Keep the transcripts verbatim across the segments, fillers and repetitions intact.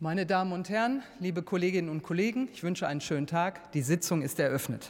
Meine Damen und Herren, liebe Kolleginnen und Kollegen, ich wünsche einen schönen Tag. Die Sitzung ist eröffnet.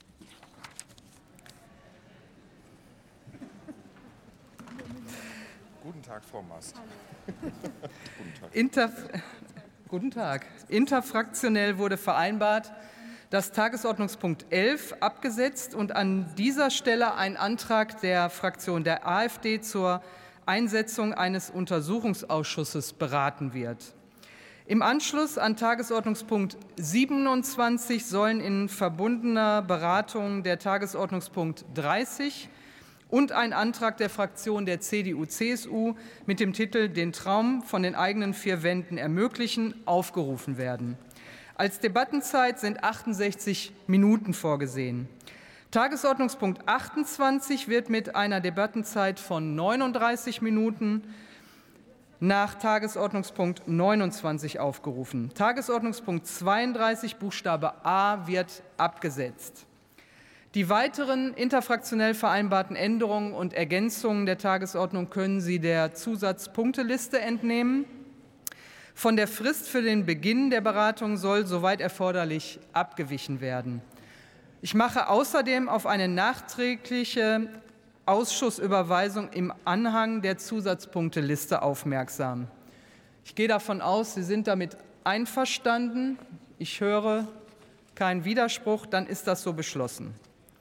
Guten Tag, Frau Mast. Guten Tag. Inter Guten Tag. Interfraktionell wurde vereinbart, dass Tagesordnungspunkt elf abgesetzt und an dieser Stelle ein Antrag der Fraktion der AfD zur Einsetzung eines Untersuchungsausschusses beraten wird. Im Anschluss an Tagesordnungspunkt siebenundzwanzig sollen in verbundener Beratung der Tagesordnungspunkt dreißig und ein Antrag der Fraktion der C D U C S U mit dem Titel »Den Traum von den eigenen vier Wänden ermöglichen« aufgerufen werden. Als Debattenzeit sind achtundsechzig Minuten vorgesehen. Tagesordnungspunkt achtundzwanzig wird mit einer Debattenzeit von neununddreißig Minuten nach Tagesordnungspunkt neunundzwanzig aufgerufen. Tagesordnungspunkt zweiunddreißig Buchstabe A wird abgesetzt. Die weiteren interfraktionell vereinbarten Änderungen und Ergänzungen der Tagesordnung können Sie der Zusatzpunkteliste entnehmen. Von der Frist für den Beginn der Beratung soll, soweit erforderlich, abgewichen werden. Ich mache außerdem auf eine nachträgliche Ausschussüberweisung im Anhang der Zusatzpunkteliste aufmerksam. Ich gehe davon aus, Sie sind damit einverstanden. Ich höre keinen Widerspruch, dann ist das so beschlossen.